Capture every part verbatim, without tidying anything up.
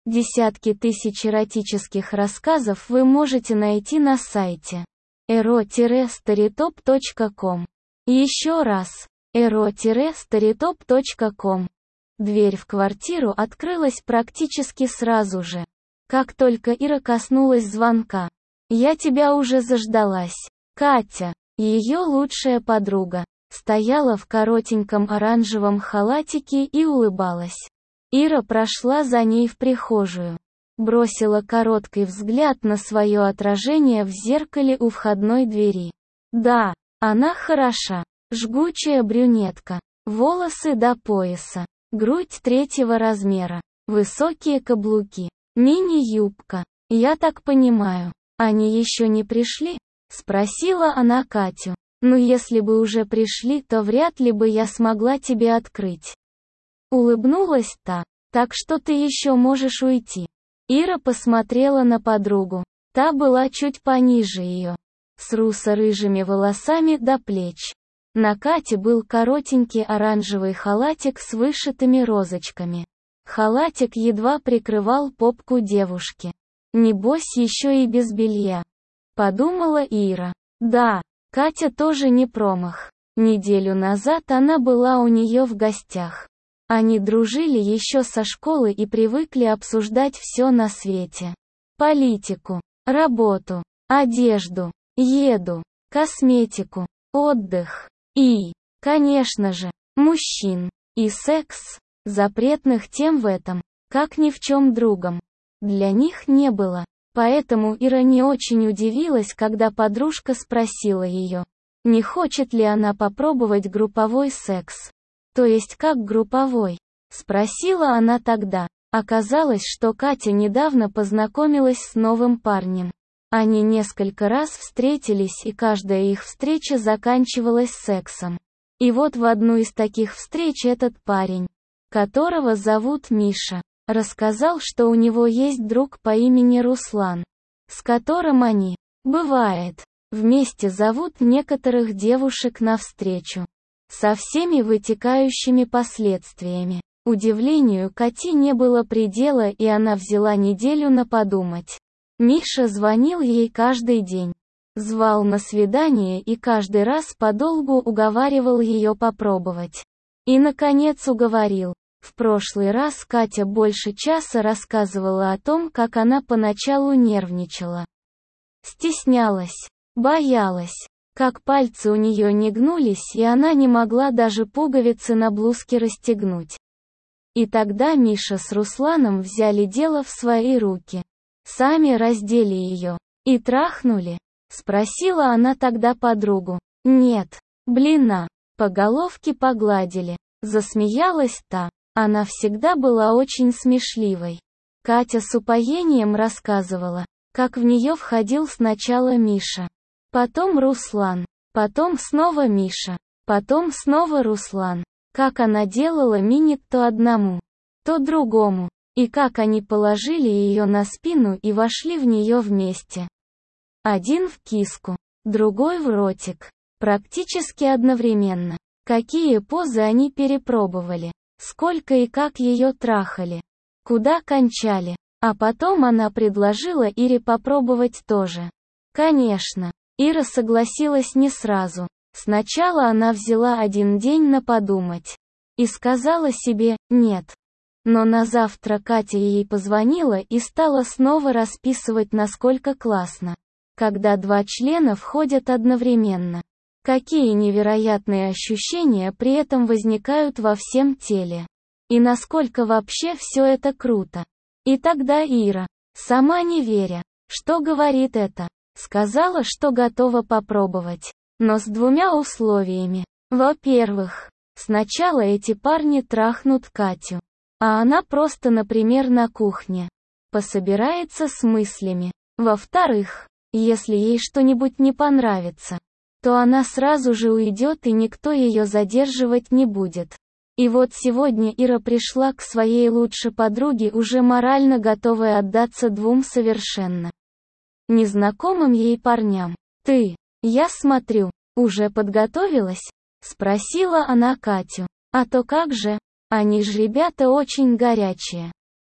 Десятки тысяч эротических рассказов вы можете найти на сайте эро старитоп точка ком. Еще раз, эро старитоп точка ком. Дверь в квартиру открылась практически сразу же, как только Ира коснулась звонка. «Я тебя уже заждалась». Катя, ее лучшая подруга, стояла в коротеньком оранжевом халатике и улыбалась. Ира прошла за ней в прихожую. Бросила короткий взгляд на свое отражение в зеркале у входной двери. Да, она хороша. Жгучая брюнетка. Волосы до пояса. Грудь третьего размера. Высокие каблуки. Мини-юбка. «Я так понимаю, они еще не пришли?» — спросила она Катю. «Ну если бы уже пришли, то вряд ли бы я смогла тебе открыть». Улыбнулась та. «Так что ты еще можешь уйти». Ира посмотрела на подругу. Та была чуть пониже ее, с русо-рыжими волосами до плеч. На Кате был коротенький оранжевый халатик с вышитыми розочками. Халатик едва прикрывал попку девушки. Небось еще и без белья. Подумала Ира. Да, Катя тоже не промах. Неделю назад она была у нее в гостях. Они дружили еще со школы и привыкли обсуждать все на свете. Политику, работу, одежду, еду, косметику, отдых. И, конечно же, мужчин. И секс. Запретных тем в этом, как ни в чем другом, для них не было. Поэтому Ира не очень удивилась, когда подружка спросила ее, не хочет ли она попробовать групповой секс. То есть как групповой? Спросила она тогда. Оказалось, что Катя недавно познакомилась с новым парнем. Они несколько раз встретились, и каждая их встреча заканчивалась сексом. И вот в одну из таких встреч этот парень, которого зовут Миша, рассказал, что у него есть друг по имени Руслан, с которым они, бывает, вместе зовут некоторых девушек навстречу. Со всеми вытекающими последствиями. Удивлению Кати не было предела, и она взяла неделю на подумать. Миша звонил ей каждый день. Звал на свидание и каждый раз подолгу уговаривал ее попробовать. И, наконец, уговорил. В прошлый раз Катя больше часа рассказывала о том, как она поначалу нервничала. Стеснялась. Боялась. Как пальцы у нее не гнулись, и она не могла даже пуговицы на блузке расстегнуть. И тогда Миша с Русланом взяли дело в свои руки. Сами раздели ее. И трахнули? Спросила она тогда подругу. Нет. Блина. По головке погладили. Засмеялась та. Она всегда была очень смешливой. Катя с упоением рассказывала, как в нее входил сначала Миша. Потом Руслан. Потом снова Миша. Потом снова Руслан. Как она делала минет то одному, то другому. И как они положили ее на спину и вошли в нее вместе. Один в киску, другой в ротик. Практически одновременно. Какие позы они перепробовали. Сколько и как ее трахали. Куда кончали. А потом она предложила Ире попробовать тоже. Конечно. Ира согласилась не сразу. Сначала она взяла один день на подумать. И сказала себе «нет». Но на завтра Катя ей позвонила и стала снова расписывать, насколько классно, когда два члена входят одновременно. Какие невероятные ощущения при этом возникают во всем теле. И насколько вообще все это круто. И тогда Ира, сама не веря, что говорит это, сказала, что готова попробовать. Но с двумя условиями. Во-первых, сначала эти парни трахнут Катю. А она просто, например, на кухне пособирается с мыслями. Во-вторых, если ей что-нибудь не понравится, то она сразу же уйдет и никто ее задерживать не будет. И вот сегодня Ира пришла к своей лучшей подруге уже морально готовая отдаться двум совершенно незнакомым ей парням. «Ты, я смотрю, уже подготовилась?» — спросила она Катю. «А то как же? Они ж ребята очень горячие».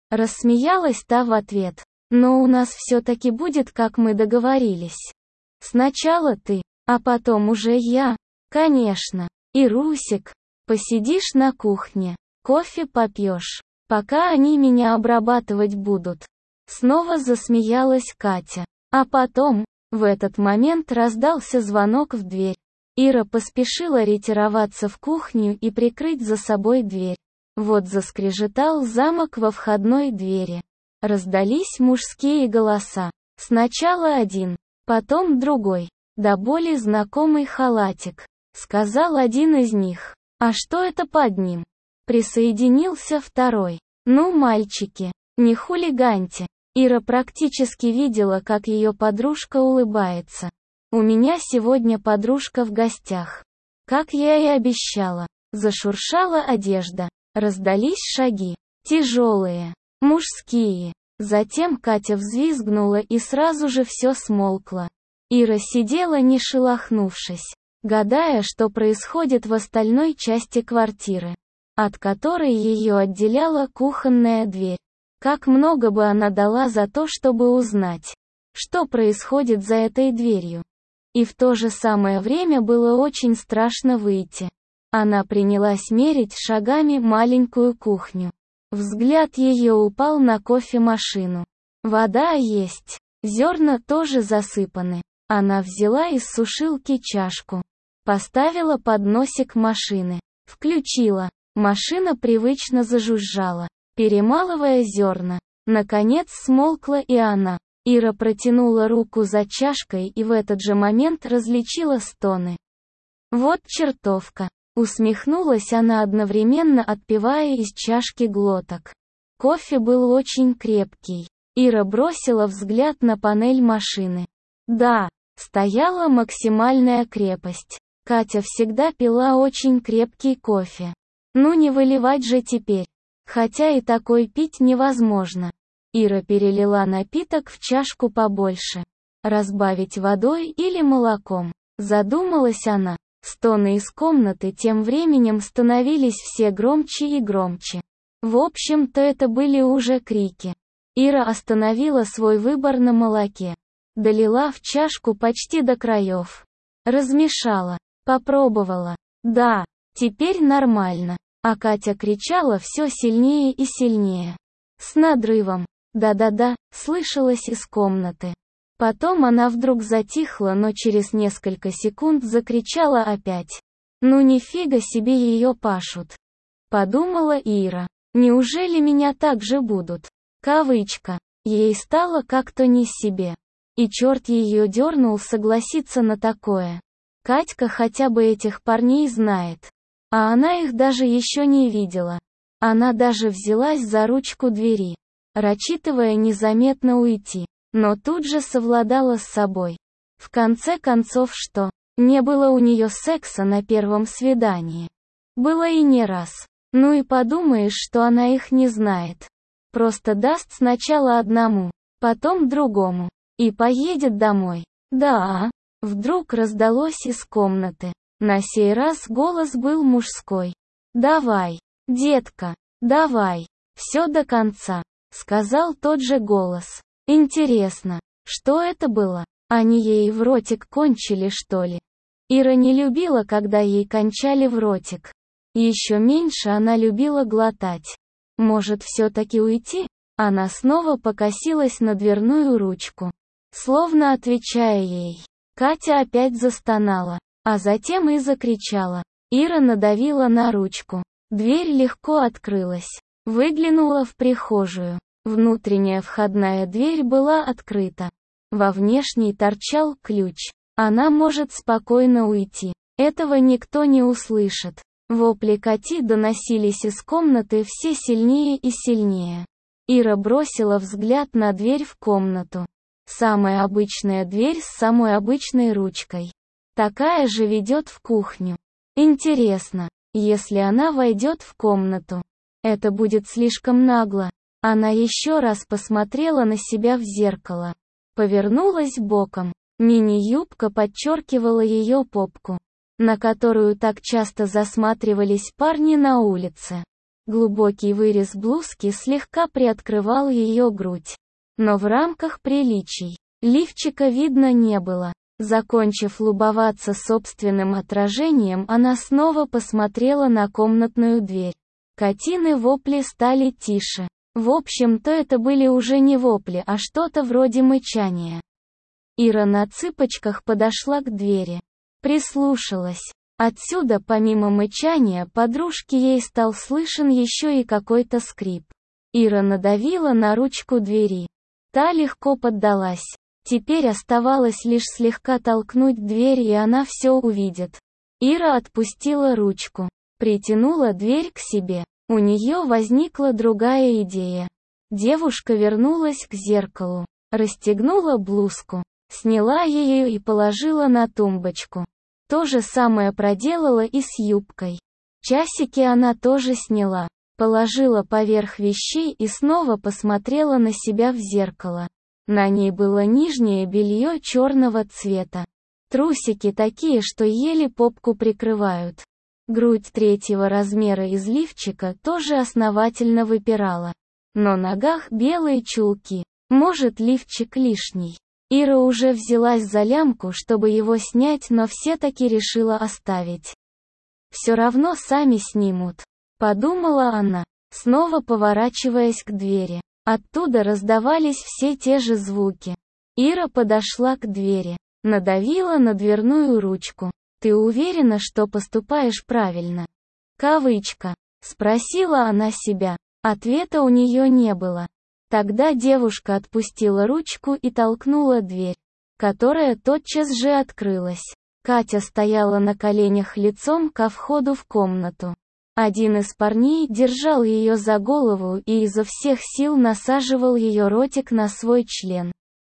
Рассмеялась та в ответ. Но у нас все-таки будет, как мы договорились. Сначала ты, а потом уже я. Конечно. И Русик. Посидишь на кухне. Кофе попьешь. Пока они меня обрабатывать будут. Снова засмеялась Катя. А потом, в этот момент раздался звонок в дверь. Ира поспешила ретироваться в кухню и прикрыть за собой дверь. Вот заскрежетал замок во входной двери. Раздались мужские голоса. Сначала один, потом другой. До боли знакомый халатик. Сказал один из них. А что это под ним? Присоединился второй. Ну, мальчики, не хулиганьте. Ира практически видела, как ее подружка улыбается. У меня сегодня подружка в гостях. Как я и обещала. Зашуршала одежда. Раздались шаги. Тяжелые. Мужские. Затем Катя взвизгнула и сразу же все смолкло. Ира сидела не шелохнувшись, гадая, что происходит в остальной части квартиры, от которой ее отделяла кухонная дверь. Как много бы она дала за то, чтобы узнать, что происходит за этой дверью. И в то же самое время было очень страшно выйти. Она принялась мерить шагами маленькую кухню. Взгляд ее упал на кофемашину. Вода есть. Зерна тоже засыпаны. Она взяла из сушилки чашку. Поставила подносик машины. Включила. Машина привычно зажужжала, перемалывая зерна. Наконец смолкла и она. Ира протянула руку за чашкой и в этот же момент различила стоны. Вот чертовка. Усмехнулась она, одновременно отпивая из чашки глоток. Кофе был очень крепкий. Ира бросила взгляд на панель машины. Да, стояла максимальная крепость. Катя всегда пила очень крепкий кофе. Ну не выливать же теперь. Хотя и такой пить невозможно. Ира перелила напиток в чашку побольше. Разбавить водой или молоком. Задумалась она. Стоны из комнаты тем временем становились все громче и громче. В общем-то это были уже крики. Ира остановила свой выбор на молоке. Долила в чашку почти до краев. Размешала. Попробовала. Да, теперь нормально. А Катя кричала все сильнее и сильнее. С надрывом. Да-да-да, слышалось из комнаты. Потом она вдруг затихла, но через несколько секунд закричала опять. Ну нифига себе ее пашут. Подумала Ира. Неужели меня так же будут? Кавычка. Ей стало как-то не себе. И черт ее дернул согласиться на такое. Катька хотя бы этих парней знает. А она их даже еще не видела. Она даже взялась за ручку двери, рассчитывая незаметно уйти. Но тут же совладала с собой. В конце концов, что? Не было у нее секса на первом свидании. Было и не раз. Ну и подумаешь, что она их не знает. Просто даст сначала одному, потом другому. И поедет домой. Да. Вдруг раздалось из комнаты. На сей раз голос был мужской. «Давай, детка, давай, все до конца», — сказал тот же голос. Интересно, что это было? Они ей в ротик кончили, что ли? Ира не любила, когда ей кончали в ротик. Еще меньше она любила глотать. Может, все-таки уйти? Она снова покосилась на дверную ручку, словно отвечая ей. Катя опять застонала, а затем и закричала. Ира надавила на ручку. Дверь легко открылась. Выглянула в прихожую. Внутренняя входная дверь была открыта. Во внешней торчал ключ. Она может спокойно уйти. Этого никто не услышит. Вопли Кати доносились из комнаты все сильнее и сильнее. Ира бросила взгляд на дверь в комнату. Самая обычная дверь с самой обычной ручкой. Такая же ведет в кухню. Интересно, если она войдет в комнату, это будет слишком нагло. Она еще раз посмотрела на себя в зеркало. Повернулась боком. Мини-юбка подчеркивала ее попку, на которую так часто засматривались парни на улице. Глубокий вырез блузки слегка приоткрывал ее грудь. Но в рамках приличий. Лифчика видно не было. Закончив любоваться собственным отражением, она снова посмотрела на комнатную дверь. Катины вопли стали тише. В общем-то это были уже не вопли, а что-то вроде мычания. Ира на цыпочках подошла к двери. Прислушалась. Отсюда, помимо мычания подружки, ей стал слышен еще и какой-то скрип. Ира надавила на ручку двери. Та легко поддалась. Теперь оставалось лишь слегка толкнуть дверь, и она все увидит. Ира отпустила ручку. Притянула дверь к себе. У нее возникла другая идея. Девушка вернулась к зеркалу. Расстегнула блузку. Сняла ее и положила на тумбочку. То же самое проделала и с юбкой. Часики она тоже сняла. Положила поверх вещей и снова посмотрела на себя в зеркало. На ней было нижнее белье черного цвета. Трусики такие, что еле попку прикрывают. Грудь третьего размера из лифчика тоже основательно выпирала. Но на ногах белые чулки. Может, лифчик лишний. Ира уже взялась за лямку, чтобы его снять, но все-таки решила оставить. Все равно сами снимут. Подумала она, снова поворачиваясь к двери. Оттуда раздавались все те же звуки. Ира подошла к двери. Надавила на дверную ручку. «Ты уверена, что поступаешь правильно?» Кавычка. Спросила она себя. Ответа у нее не было. Тогда девушка отпустила ручку и толкнула дверь, которая тотчас же открылась. Катя стояла на коленях лицом ко входу в комнату. Один из парней держал ее за голову и изо всех сил насаживал ее ротик на свой член.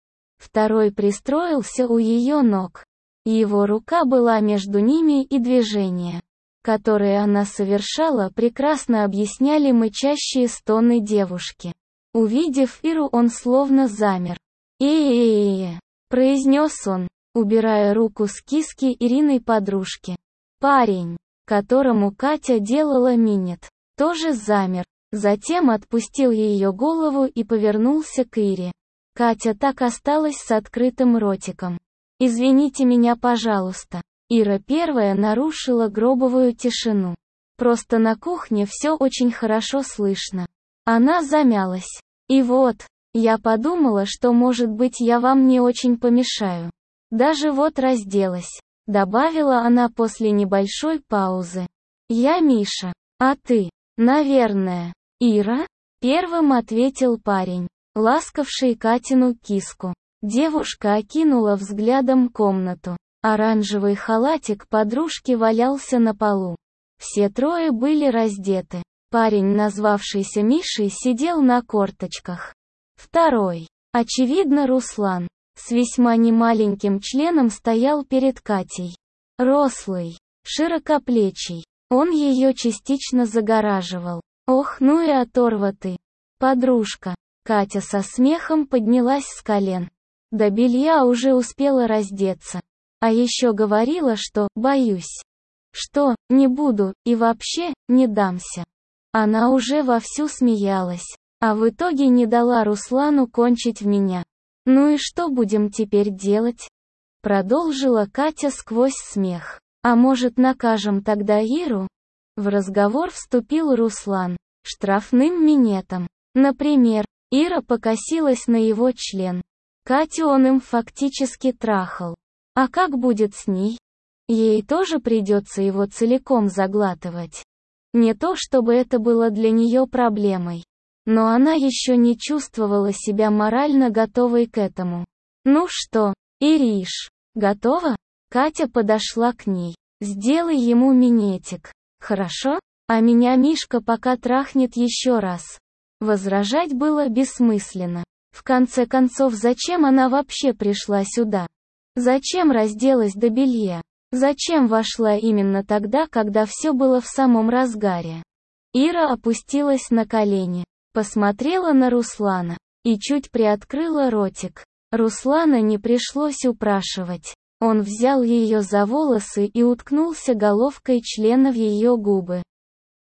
Второй пристроился у ее ног. Его рука была между ними, и движения, которые она совершала, прекрасно объясняли мычащие стоны девушки. Увидев Иру, он словно замер. «Э-э-э-э», произнес он, убирая руку с киски Ириной подружки. Парень, которому Катя делала минет, тоже замер, затем отпустил ее голову и повернулся к Ире. Катя так осталась с открытым ротиком. «Извините меня, пожалуйста». Ира первая нарушила гробовую тишину. Просто на кухне все очень хорошо слышно. Она замялась. «И вот, я подумала, что, может быть, я вам не очень помешаю. Даже вот разделась», — добавила она после небольшой паузы. «Я Миша. А ты?» «Наверное». «Ира?» — первым ответил парень, ласкавший Катину киску. Девушка окинула взглядом комнату. Оранжевый халатик подружки валялся на полу. Все трое были раздеты. Парень, назвавшийся Мишей, сидел на корточках. Второй, очевидно Руслан, с весьма немаленьким членом стоял перед Катей. Рослый, широкоплечий. Он ее частично загораживал. «Ох, ну и оторва ты, подружка». Катя со смехом поднялась с колен. До белья уже успела раздеться. А еще говорила, что «боюсь». Что, не буду, и вообще, не дамся. Она уже вовсю смеялась, а в итоге не дала Руслану кончить в меня. «Ну и что будем теперь делать?» Продолжила Катя сквозь смех. «А может, накажем тогда Иру?» В разговор вступил Руслан. «Штрафным минетом. Например». Ира покосилась на его член. Катю он им фактически трахал. А как будет с ней? Ей тоже придется его целиком заглатывать. Не то чтобы это было для нее проблемой. Но она еще не чувствовала себя морально готовой к этому. «Ну что, Ириш, готова?» Катя подошла к ней. «Сделай ему минетик. Хорошо? А меня Мишка пока трахнет еще раз». Возражать было бессмысленно. В конце концов, зачем она вообще пришла сюда? Зачем разделась до белья? Зачем вошла именно тогда, когда все было в самом разгаре? Ира опустилась на колени, посмотрела на Руслана и чуть приоткрыла ротик. Руслана не пришлось упрашивать. Он взял ее за волосы и уткнулся головкой члена в ее губы.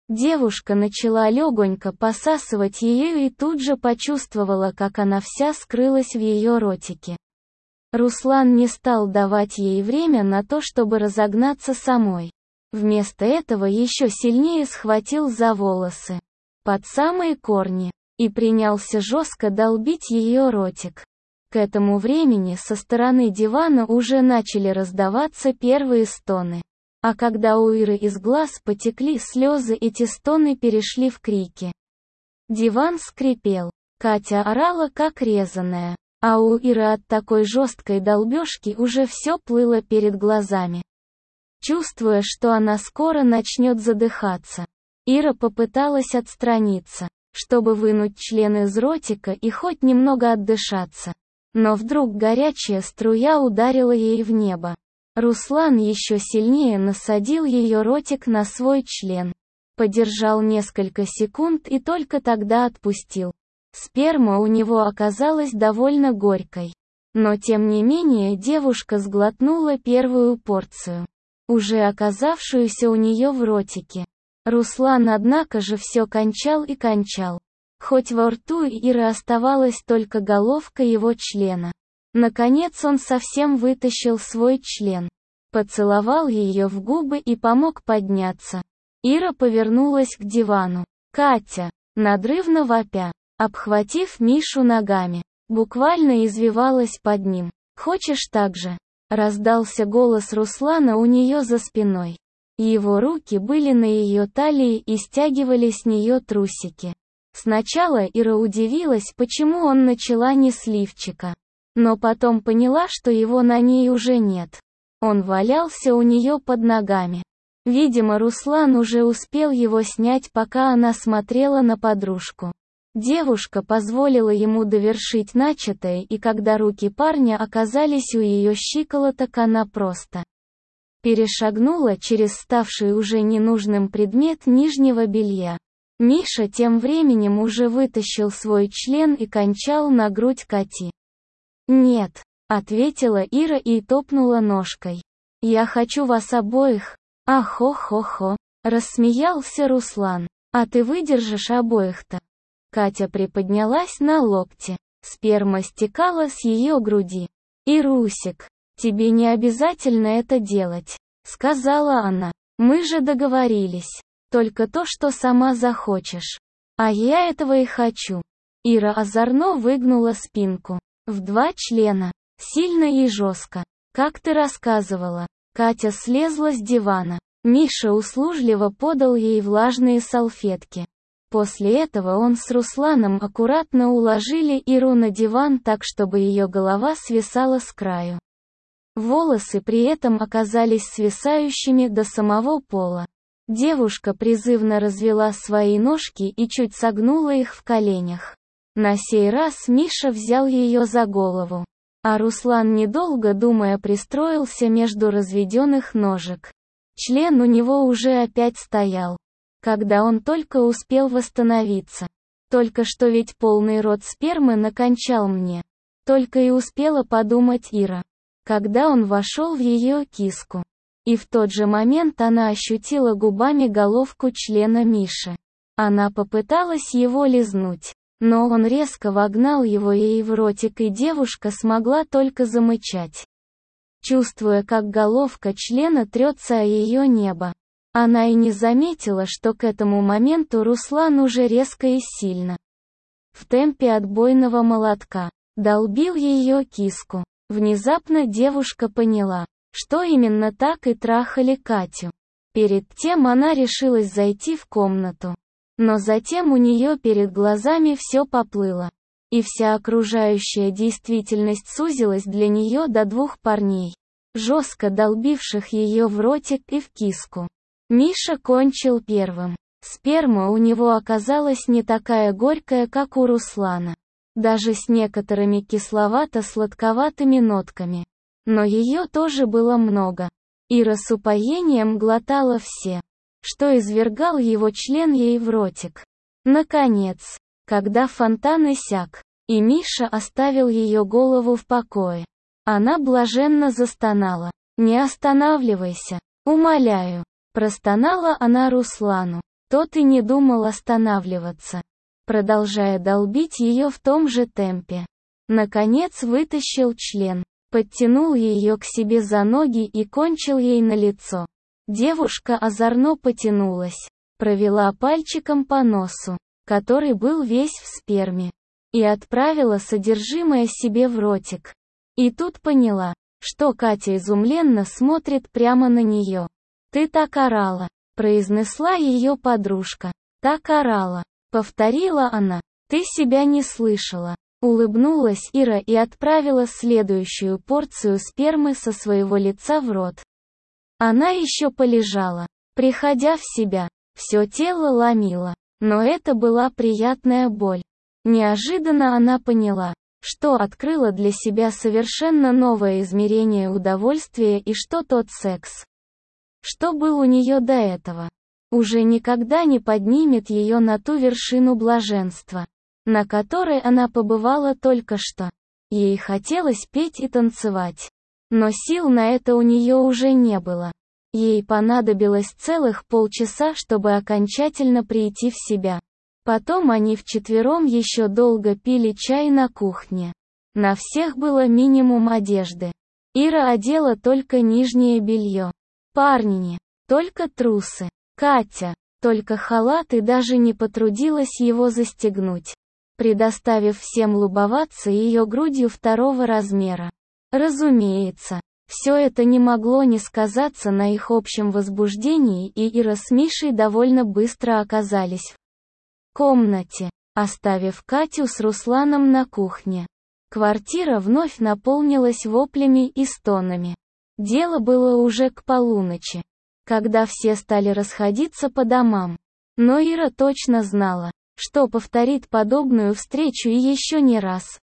Девушка начала легонько посасывать ее и тут же почувствовала, как она вся скрылась в ее ротике. Руслан не стал давать ей время на то, чтобы разогнаться самой. Вместо этого еще сильнее схватил за волосы, под самые корни, и принялся жестко долбить ее ротик. К этому времени со стороны дивана уже начали раздаваться первые стоны. А когда у Иры из глаз потекли слезы, эти стоны перешли в крики. Диван скрипел. Катя орала как резаная. А у Иры от такой жесткой долбежки уже все плыло перед глазами. Чувствуя, что она скоро начнет задыхаться, Ира попыталась отстраниться, чтобы вынуть член из ротика и хоть немного отдышаться. Но вдруг горячая струя ударила ей в небо. Руслан еще сильнее насадил ее ротик на свой член. Подержал несколько секунд и только тогда отпустил. Сперма у него оказалась довольно горькой. Но тем не менее девушка сглотнула первую порцию, уже оказавшуюся у нее в ротике. Руслан, однако же, все кончал и кончал. Хоть во рту Иры оставалась только головка его члена. Наконец он совсем вытащил свой член. Поцеловал ее в губы и помог подняться. Ира повернулась к дивану. Катя, надрывно вопя, обхватив Мишу ногами, буквально извивалась под ним. «Хочешь так же?» — раздался голос Руслана у нее за спиной. Его руки были на ее талии и стягивали с нее трусики. Сначала Ира удивилась, почему он начала не с лифчика. Но потом поняла, что его на ней уже нет. Он валялся у нее под ногами. Видимо, Руслан уже успел его снять, пока она смотрела на подружку. Девушка позволила ему довершить начатое, и когда руки парня оказались у ее щиколоток, она просто перешагнула через ставший уже ненужным предмет нижнего белья. Миша тем временем уже вытащил свой член и кончал на грудь Кати. «Нет», — ответила Ира и топнула ножкой. «Я хочу вас обоих». «Ахо-хо-хо», — рассмеялся Руслан. «А ты выдержишь обоих-то?» Катя приподнялась на локте. Сперма стекала с ее груди. «Ирусик, тебе не обязательно это делать», — сказала она. «Мы же договорились. Только то, что сама захочешь. А я этого и хочу». Ира озорно выгнула спинку. «В два члена. Сильно и жестко. Как ты рассказывала». Катя слезла с дивана. Миша услужливо подал ей влажные салфетки. После этого он с Русланом аккуратно уложили Иру на диван так, чтобы ее голова свисала с краю. Волосы при этом оказались свисающими до самого пола. Девушка призывно развела свои ножки и чуть согнула их в коленях. На сей раз Миша взял ее за голову. А Руслан, недолго думая, пристроился между разведенных ножек. Член у него уже опять стоял. Когда он только успел восстановиться. Только что ведь полный рот спермы накончал мне. Только и успела подумать Ира. Когда он вошел в ее киску. И в тот же момент она ощутила губами головку члена Миши. Она попыталась его лизнуть. Но он резко вогнал его ей в ротик, и девушка смогла только замычать. Чувствуя, как головка члена трется о ее небо. Она и не заметила, что к этому моменту Руслан уже резко и сильно, в темпе отбойного молотка, долбил ее киску. Внезапно девушка поняла, что именно так и трахали Катю. Перед тем она решилась зайти в комнату. Но затем у нее перед глазами все поплыло. И вся окружающая действительность сузилась для нее до двух парней, жестко долбивших ее в ротик и в киску. Миша кончил первым. Сперма у него оказалась не такая горькая, как у Руслана. Даже с некоторыми кисловато-сладковатыми нотками. Но ее тоже было много. Ира с упоением глотала все, что извергал его член ей в ротик. Наконец, когда фонтан иссяк, и Миша оставил ее голову в покое, она блаженно застонала. «Не останавливайся, умоляю», — простонала она Руслану. Тот и не думал останавливаться, продолжая долбить ее в том же темпе. Наконец вытащил член, подтянул ее к себе за ноги и кончил ей на лицо. Девушка озорно потянулась, провела пальчиком по носу, который был весь в сперме, и отправила содержимое себе в ротик. И тут поняла, что Катя изумленно смотрит прямо на нее. «Ты так орала», — произнесла ее подружка. «Так орала», — повторила она. «Ты себя не слышала». Улыбнулась Ира и отправила следующую порцию спермы со своего лица в рот. Она еще полежала, приходя в себя. Все тело ломило, но это была приятная боль. Неожиданно она поняла, что открыла для себя совершенно новое измерение удовольствия и что тот секс, что был у нее до этого, уже никогда не поднимет ее на ту вершину блаженства, на которой она побывала только что. Ей хотелось петь и танцевать, но сил на это у нее уже не было. Ей понадобилось целых полчаса, чтобы окончательно прийти в себя. Потом они вчетвером еще долго пили чай на кухне. На всех было минимум одежды. Ира одела только нижнее белье. Парни, только трусы. Катя, только халат и даже не потрудилась его застегнуть, предоставив всем любоваться ее грудью второго размера. Разумеется, все это не могло не сказаться на их общем возбуждении, и Ира с Мишей довольно быстро оказались в комнате, оставив Катю с Русланом на кухне. Квартира вновь наполнилась воплями и стонами. Дело было уже к полуночи, когда все стали расходиться по домам. Но Ира точно знала, что повторит подобную встречу и еще не раз.